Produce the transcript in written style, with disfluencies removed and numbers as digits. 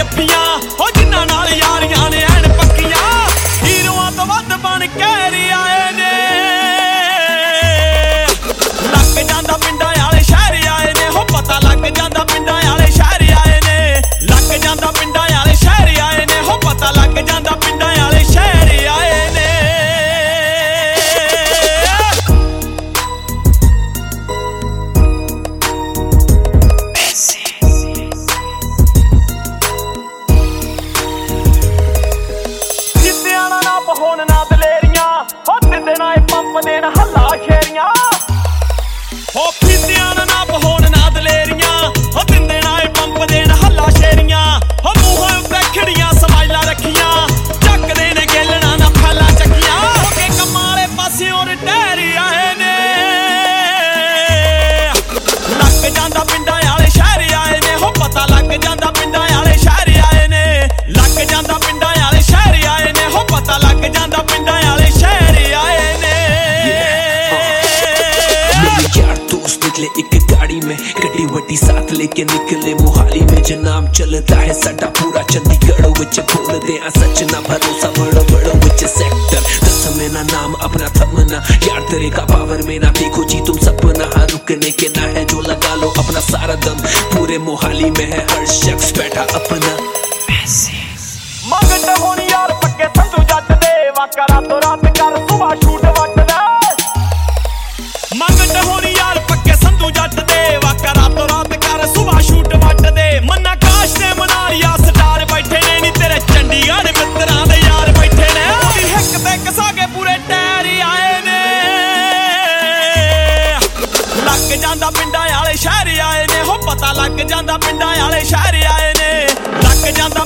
जफ्फियां हो जिन्हां नाल यारियां ने ऐन पक्कियां हीरोआं तो वध बन के आए ने लग जांदा पिंडां आले शहर आए ने हो पता लग जांदा पिंडां आले शहर आए ने लग जांदा पिंडां आले शहर आए ने हो पता लग जांदा पिंडां आले शहर आए ने होन ना दलेरियां हो दिंदे ना पंप देन हल्ला शेरियां हो फिरदियां ना होन ना दलेरियां हो दिंदे ना पंप देन हल्ला शेरियां हो मूंहों उत्ते खिड़ियां समाइला रखियां चकदे ने गेलना ना फैला चक्कियां हो के कम्मां वाले पासे और टहरी आए ने लग जांदा पिंडां वाले शहर आए ने हो पता लग जांदा पिंडां वाले शहर आए ने लग जांदा पिंडां वाले शहर आए ने हो पता लग जांदा पिंडां वाले शहर आए ने मेरे यार दोस्त निकले एक गाड़ी में गड्डी वड्डी साथ लेके निकले मोहाली में जो नाम चलता है साडा पूरा चंडीगढ़ विच बोल दे सच ना भरोसा बड़ो बड़ो विच सेक्टर दस में ना नाम अपना थमना यार तेरे का पावर में ना देखो जी तुम सपना रुकने के ना है जो लगा लो अपना सारा दम पूरे मोहाली में है हर शख्स बैठा अपना मंगत होनी यार पक्के संधू जट दे वाका रातों रात कर सुबह शूट वट दे मंगत होनी यार पक्के संधू जट दे वाका रातों रात कर सुबह शूट वट दे मन्ना काश ने मनालिया स्टार बैठे ने नी तेरे चंडीगढ़ मित्रां दे यार बैठे ने ओदी हिक ते कसा के पूरे टैर आए ने लग जांदा पिंडां वाले शहर आए ने हो पता लग जांदा पिंडां वाले शहर आए ने लग जांदा